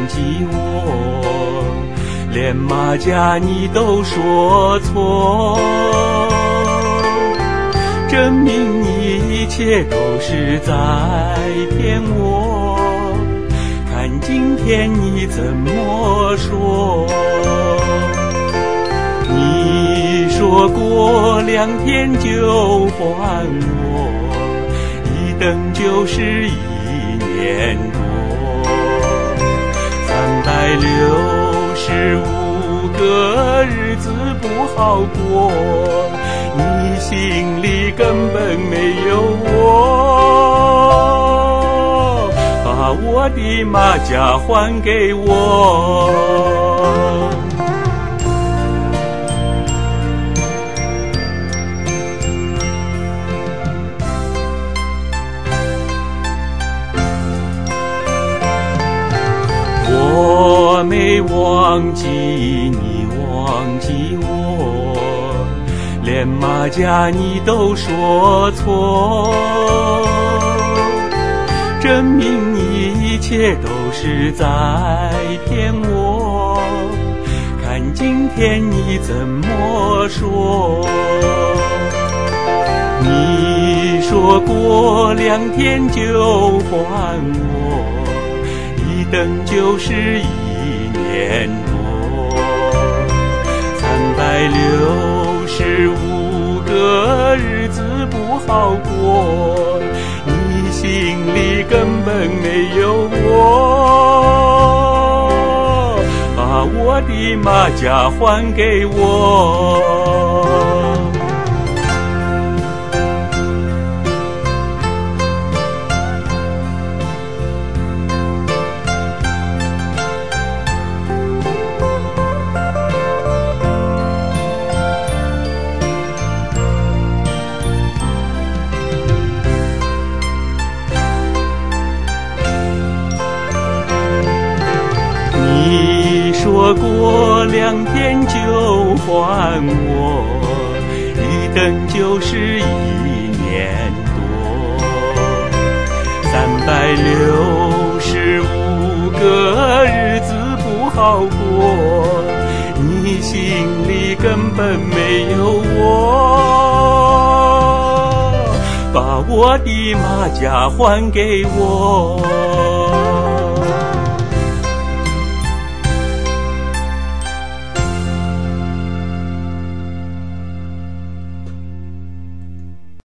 记我，连马甲你都说错，证明你一切都是在骗我，看今天你怎么说。你说过2天就还我，一等就是1年多，365个日子不好过，你心里根本没有我，把我的马甲还给我。我没忘记你忘记我，连马甲你都说错，证明你一切都是在骗我，看今天你怎么说。你说过2天就还我，一等就是1年多，365个日子不好过，你心里根本没有我，把我的马甲还给我。你说过2天就还我，一等就是1年多，365个日子不好过，你心里根本没有我，把我的马甲还给我。